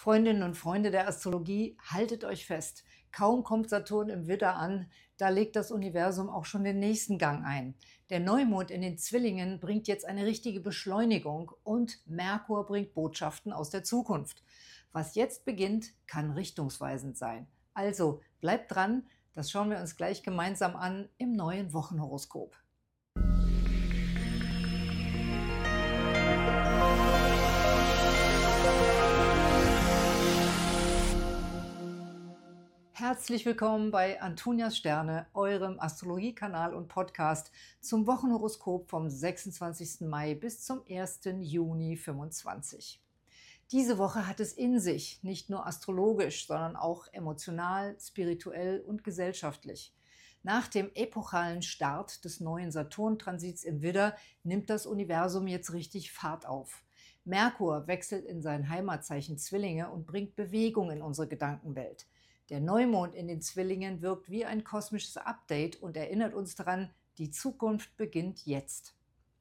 Freundinnen und Freunde der Astrologie, haltet euch fest. Kaum kommt Saturn im Widder an, da legt das Universum auch schon den nächsten Gang ein. Der Neumond in den Zwillingen bringt jetzt eine richtige Beschleunigung und Merkur bringt Botschaften aus der Zukunft. Was jetzt beginnt, kann richtungsweisend sein. Also bleibt dran, das schauen wir uns gleich gemeinsam an im neuen Wochenhoroskop. Herzlich willkommen bei Antonias Sterne, eurem Astrologiekanal und Podcast zum Wochenhoroskop vom 26. Mai bis zum 1. Juni 2025. Diese Woche hat es in sich, nicht nur astrologisch, sondern auch emotional, spirituell und gesellschaftlich. Nach dem epochalen Start des neuen Saturn-Transits im Widder nimmt das Universum jetzt richtig Fahrt auf. Merkur wechselt in sein Heimatzeichen Zwillinge und bringt Bewegung in unsere Gedankenwelt. Der Neumond in den Zwillingen wirkt wie ein kosmisches Update und erinnert uns daran, die Zukunft beginnt jetzt.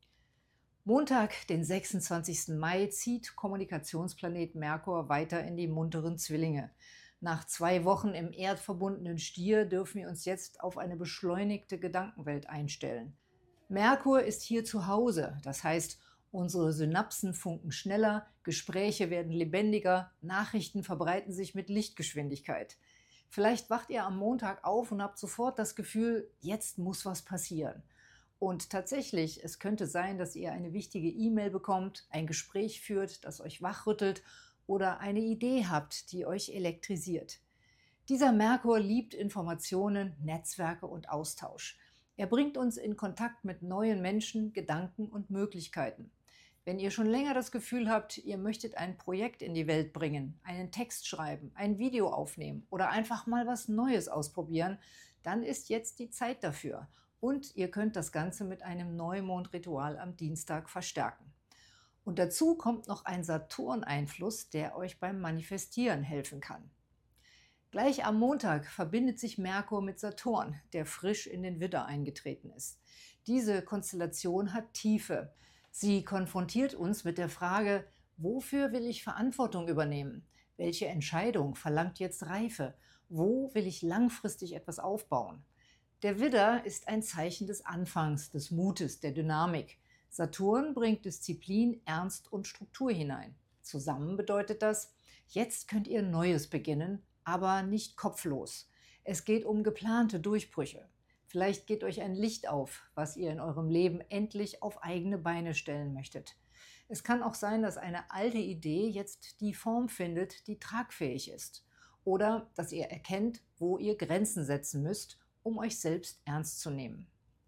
Montag, den 26. Mai, zieht Kommunikationsplanet Merkur weiter in die munteren Zwillinge. Nach 2 Wochen im erdverbundenen Stier dürfen wir uns jetzt auf eine beschleunigte Gedankenwelt einstellen. Merkur ist hier zu Hause, das heißt, unsere Synapsen funken schneller, Gespräche werden lebendiger, Nachrichten verbreiten sich mit Lichtgeschwindigkeit. Vielleicht wacht ihr am Montag auf und habt sofort das Gefühl, jetzt muss was passieren. Und tatsächlich, es könnte sein, dass ihr eine wichtige E-Mail bekommt, ein Gespräch führt, das euch wachrüttelt oder eine Idee habt, die euch elektrisiert. Dieser Merkur liebt Informationen, Netzwerke und Austausch. Er bringt uns in Kontakt mit neuen Menschen, Gedanken und Möglichkeiten. Wenn ihr schon länger das Gefühl habt, ihr möchtet ein Projekt in die Welt bringen, einen Text schreiben, ein Video aufnehmen oder einfach mal was Neues ausprobieren, dann ist jetzt die Zeit dafür. Und ihr könnt das Ganze mit einem Neumondritual am Dienstag verstärken. Und dazu kommt noch ein Saturn-Einfluss, der euch beim Manifestieren helfen kann. Gleich am Montag verbindet sich Merkur mit Saturn, der frisch in den Widder eingetreten ist. Diese Konstellation hat Tiefe. Sie konfrontiert uns mit der Frage, wofür will ich Verantwortung übernehmen? Welche Entscheidung verlangt jetzt Reife? Wo will ich langfristig etwas aufbauen? Der Widder ist ein Zeichen des Anfangs, des Mutes, der Dynamik. Saturn bringt Disziplin, Ernst und Struktur hinein. Zusammen bedeutet das, jetzt könnt ihr Neues beginnen, aber nicht kopflos. Es geht um geplante Durchbrüche. Vielleicht geht euch ein Licht auf, was ihr in eurem Leben endlich auf eigene Beine stellen möchtet. Es kann auch sein, dass eine alte Idee jetzt die Form findet, die tragfähig ist. Oder dass ihr erkennt, wo ihr Grenzen setzen müsst, um euch selbst ernst zu nehmen.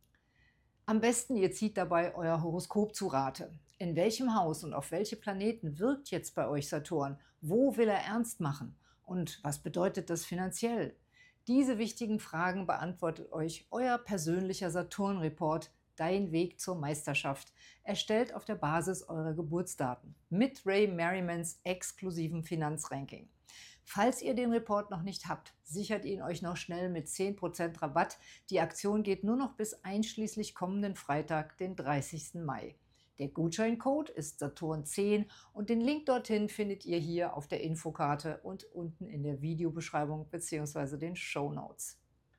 Am besten, ihr zieht dabei euer Horoskop zu Rate. In welchem Haus und auf welche Planeten wirkt jetzt bei euch Saturn? Wo will er ernst machen? Und was bedeutet das finanziell? Diese wichtigen Fragen beantwortet euch euer persönlicher Saturn-Report, Dein Weg zur Meisterschaft, erstellt auf der Basis eurer Geburtsdaten mit Ray Merrimans exklusivem Finanzranking. Falls ihr den Report noch nicht habt, sichert ihn euch noch schnell mit 10% Rabatt. Die Aktion geht nur noch bis einschließlich kommenden Freitag, den 30. Mai. Der Gutscheincode ist Saturn10 und den Link dorthin findet ihr hier auf der Infokarte und unten in der Videobeschreibung bzw. den Shownotes.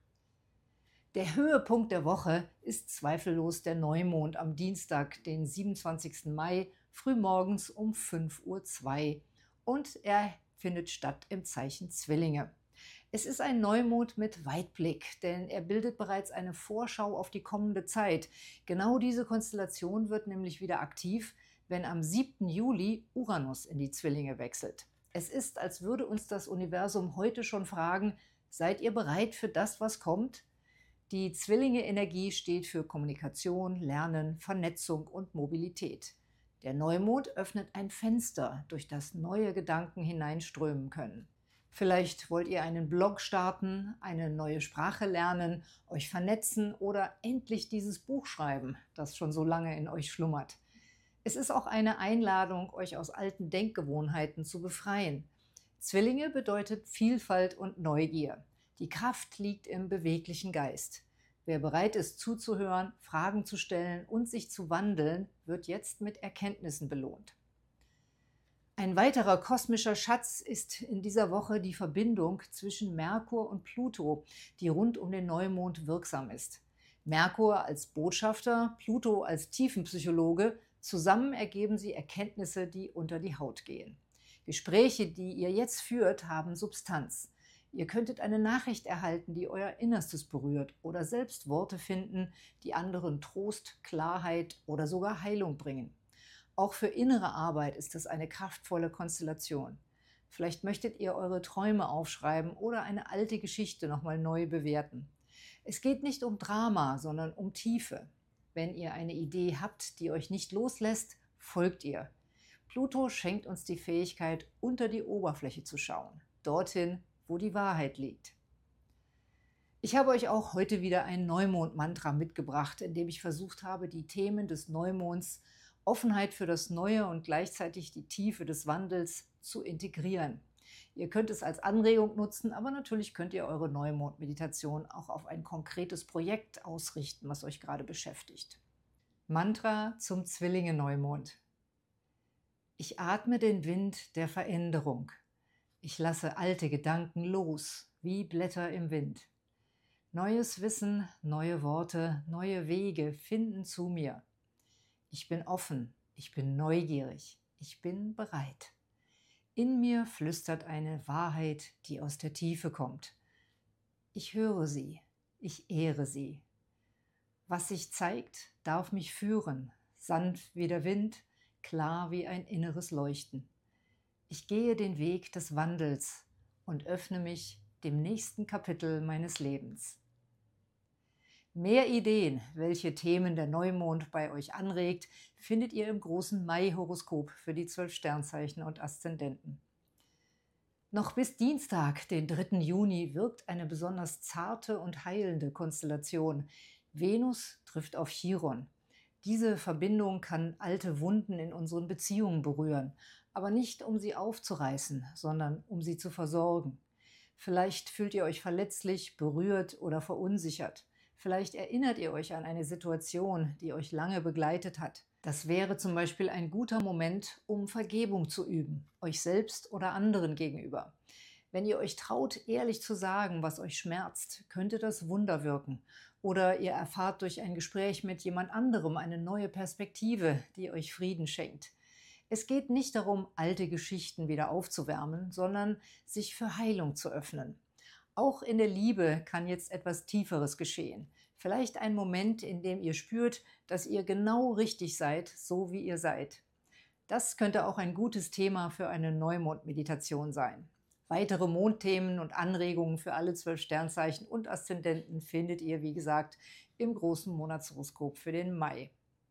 Der Höhepunkt der Woche ist zweifellos der Neumond am Dienstag, den 27. Mai, frühmorgens um 5:02 Uhr und er findet statt im Zeichen Zwillinge. Es ist ein Neumond mit Weitblick, denn er bildet bereits eine Vorschau auf die kommende Zeit. Genau diese Konstellation wird nämlich wieder aktiv, wenn am 7. Juli Uranus in die Zwillinge wechselt. Es ist, als würde uns das Universum heute schon fragen, seid ihr bereit für das, was kommt? Die Zwillinge-Energie steht für Kommunikation, Lernen, Vernetzung und Mobilität. Der Neumond öffnet ein Fenster, durch das neue Gedanken hineinströmen können. Vielleicht wollt ihr einen Blog starten, eine neue Sprache lernen, euch vernetzen oder endlich dieses Buch schreiben, das schon so lange in euch schlummert. Es ist auch eine Einladung, euch aus alten Denkgewohnheiten zu befreien. Zwillinge bedeutet Vielfalt und Neugier. Die Kraft liegt im beweglichen Geist. Wer bereit ist zuzuhören, Fragen zu stellen und sich zu wandeln, wird jetzt mit Erkenntnissen belohnt. Ein weiterer kosmischer Schatz ist in dieser Woche die Verbindung zwischen Merkur und Pluto, die rund um den Neumond wirksam ist. Merkur als Botschafter, Pluto als Tiefenpsychologe, zusammen ergeben sie Erkenntnisse, die unter die Haut gehen. Gespräche, die ihr jetzt führt, haben Substanz. Ihr könntet eine Nachricht erhalten, die euer Innerstes berührt, oder selbst Worte finden, die anderen Trost, Klarheit oder sogar Heilung bringen. Auch für innere Arbeit ist das eine kraftvolle Konstellation. Vielleicht möchtet ihr eure Träume aufschreiben oder eine alte Geschichte nochmal neu bewerten. Es geht nicht um Drama, sondern um Tiefe. Wenn ihr eine Idee habt, die euch nicht loslässt, folgt ihr. Pluto schenkt uns die Fähigkeit, unter die Oberfläche zu schauen, dorthin, wo die Wahrheit liegt. Ich habe euch auch heute wieder ein Neumond-Mantra mitgebracht, in dem ich versucht habe, die Themen des Neumonds, Offenheit für das Neue und gleichzeitig die Tiefe des Wandels zu integrieren. Ihr könnt es als Anregung nutzen, aber natürlich könnt ihr eure Neumond-Meditation auch auf ein konkretes Projekt ausrichten, was euch gerade beschäftigt. Mantra zum Zwillinge-Neumond. Ich atme den Wind der Veränderung. Ich lasse alte Gedanken los, wie Blätter im Wind. Neues Wissen, neue Worte, neue Wege finden zu mir. Ich bin offen, ich bin neugierig, ich bin bereit. In mir flüstert eine Wahrheit, die aus der Tiefe kommt. Ich höre sie, ich ehre sie. Was sich zeigt, darf mich führen, sanft wie der Wind, klar wie ein inneres Leuchten. Ich gehe den Weg des Wandels und öffne mich dem nächsten Kapitel meines Lebens. Mehr Ideen, welche Themen der Neumond bei euch anregt, findet ihr im großen Mai-Horoskop für die 12 Sternzeichen und Aszendenten. Noch bis Dienstag, den 3. Juni, wirkt eine besonders zarte und heilende Konstellation. Venus trifft auf Chiron. Diese Verbindung kann alte Wunden in unseren Beziehungen berühren, aber nicht um sie aufzureißen, sondern um sie zu versorgen. Vielleicht fühlt ihr euch verletzlich, berührt oder verunsichert. Vielleicht erinnert ihr euch an eine Situation, die euch lange begleitet hat. Das wäre zum Beispiel ein guter Moment, um Vergebung zu üben, euch selbst oder anderen gegenüber. Wenn ihr euch traut, ehrlich zu sagen, was euch schmerzt, könnte das Wunder wirken. Oder ihr erfahrt durch ein Gespräch mit jemand anderem eine neue Perspektive, die euch Frieden schenkt. Es geht nicht darum, alte Geschichten wieder aufzuwärmen, sondern sich für Heilung zu öffnen. Auch in der Liebe kann jetzt etwas Tieferes geschehen. Vielleicht ein Moment, in dem ihr spürt, dass ihr genau richtig seid, so wie ihr seid. Das könnte auch ein gutes Thema für eine Neumond-Meditation sein. Weitere Mondthemen und Anregungen für alle 12 Sternzeichen und Aszendenten findet ihr, wie gesagt, im großen Monatshoroskop für den Mai.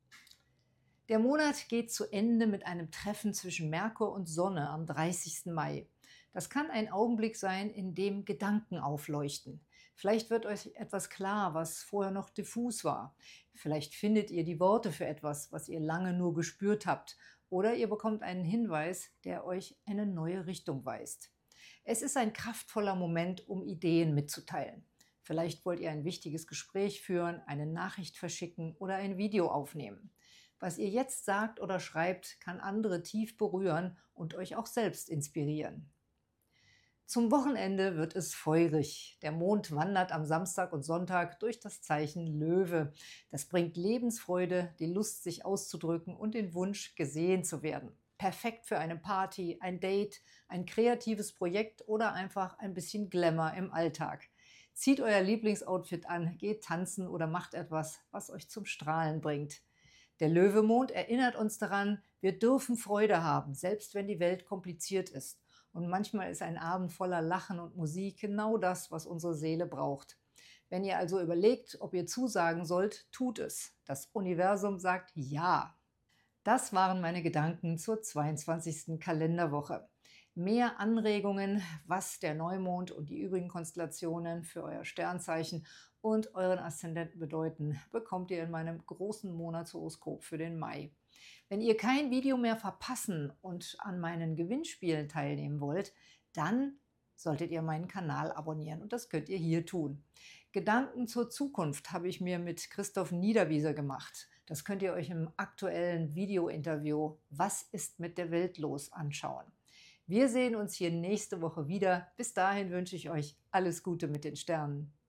Der Monat geht zu Ende mit einem Treffen zwischen Merkur und Sonne am 30. Mai. Das kann ein Augenblick sein, in dem Gedanken aufleuchten. Vielleicht wird euch etwas klar, was vorher noch diffus war. Vielleicht findet ihr die Worte für etwas, was ihr lange nur gespürt habt. Oder ihr bekommt einen Hinweis, der euch eine neue Richtung weist. Es ist ein kraftvoller Moment, um Ideen mitzuteilen. Vielleicht wollt ihr ein wichtiges Gespräch führen, eine Nachricht verschicken oder ein Video aufnehmen. Was ihr jetzt sagt oder schreibt, kann andere tief berühren und euch auch selbst inspirieren. Zum Wochenende wird es feurig. Der Mond wandert am Samstag und Sonntag durch das Zeichen Löwe. Das bringt Lebensfreude, die Lust, sich auszudrücken und den Wunsch, gesehen zu werden. Perfekt für eine Party, ein Date, ein kreatives Projekt oder einfach ein bisschen Glamour im Alltag. Zieht euer Lieblingsoutfit an, geht tanzen oder macht etwas, was euch zum Strahlen bringt. Der Löwemond erinnert uns daran, wir dürfen Freude haben, selbst wenn die Welt kompliziert ist. Und manchmal ist ein Abend voller Lachen und Musik genau das, was unsere Seele braucht. Wenn ihr also überlegt, ob ihr zusagen sollt, tut es. Das Universum sagt ja. Das waren meine Gedanken zur 22. Kalenderwoche. Mehr Anregungen, was der Neumond und die übrigen Konstellationen für euer Sternzeichen und euren Aszendenten bedeuten, bekommt ihr in meinem großen Monatshoroskop für den Mai. Wenn ihr kein Video mehr verpassen und an meinen Gewinnspielen teilnehmen wollt, dann solltet ihr meinen Kanal abonnieren und das könnt ihr hier tun. Gedanken zur Zukunft habe ich mir mit Christoph Niederwieser gemacht. Das könnt ihr euch im aktuellen Video-Interview „Was ist mit der Welt los?" anschauen. Wir sehen uns hier nächste Woche wieder. Bis dahin wünsche ich euch alles Gute mit den Sternen.